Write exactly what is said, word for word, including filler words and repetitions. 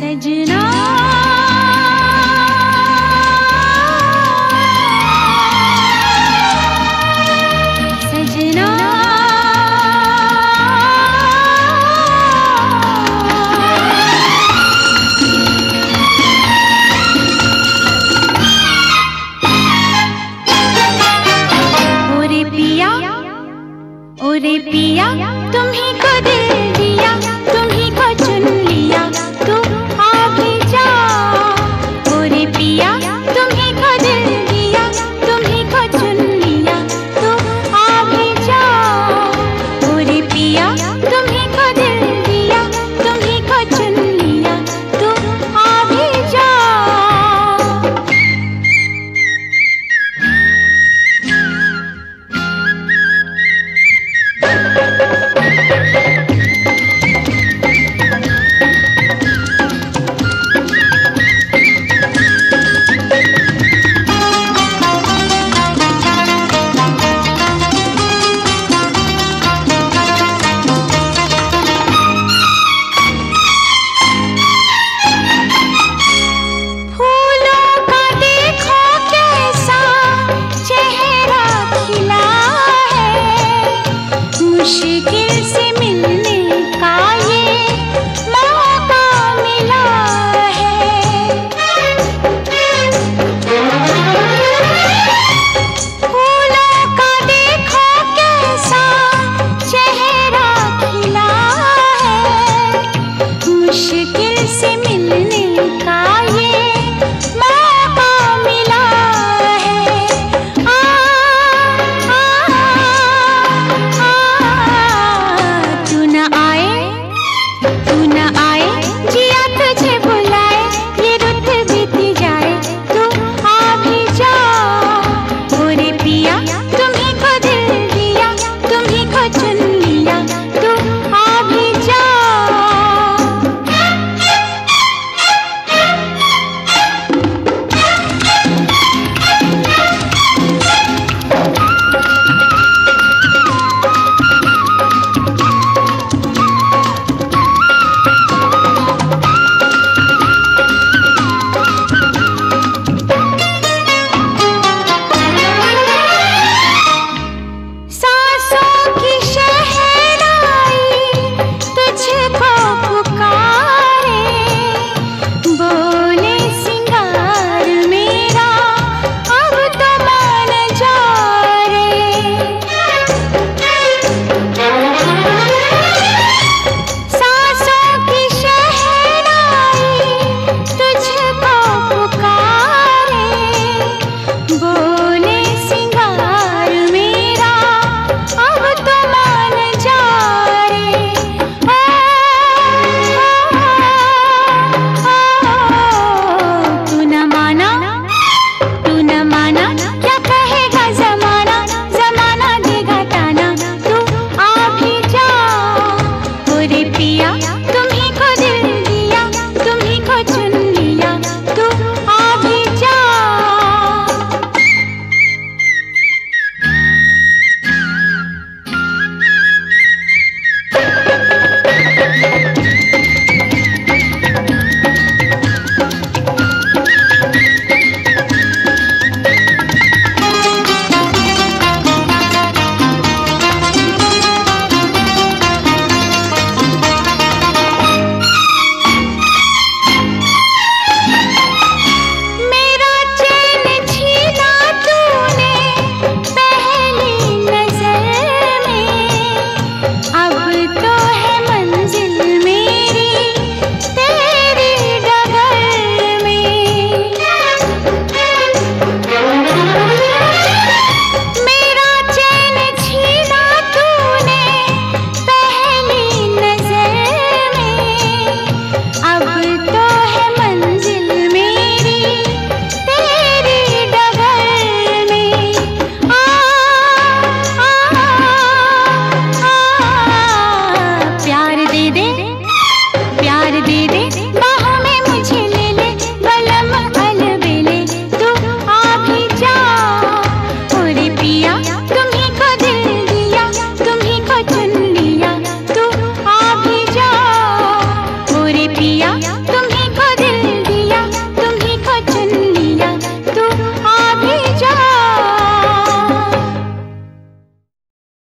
सजना सजना ओरे पिया ओरे पिया तुम्ही को दिल दिया तुम्ही को चुन लिया तू आ भी जा। ओरे पिया तुम्ही को दिल दिया तुम्ही को चुन लिया तू आ भी जा। ओरे पिया तुम्ही को दिल दिया तुम्ही को चुन लिया तू आ भी जा। मुश्किल से मिलने का ये मौका मिला है। फूलों का देखो कैसा चेहरा खिला है। मुश्किल से मिलने का ये मौका मिला है। आ, आ, तू न आए जिया तुझे बुलाए ये रुत बीत जाए तू आ भी जा। ओरे पिया तुम्ही को दिल दिया तुम्ही को चुन लिया तू आ भी जा। तुम्ही को दिल दिया तुम्ही को चुन लिया तू आ भी जा। पिया।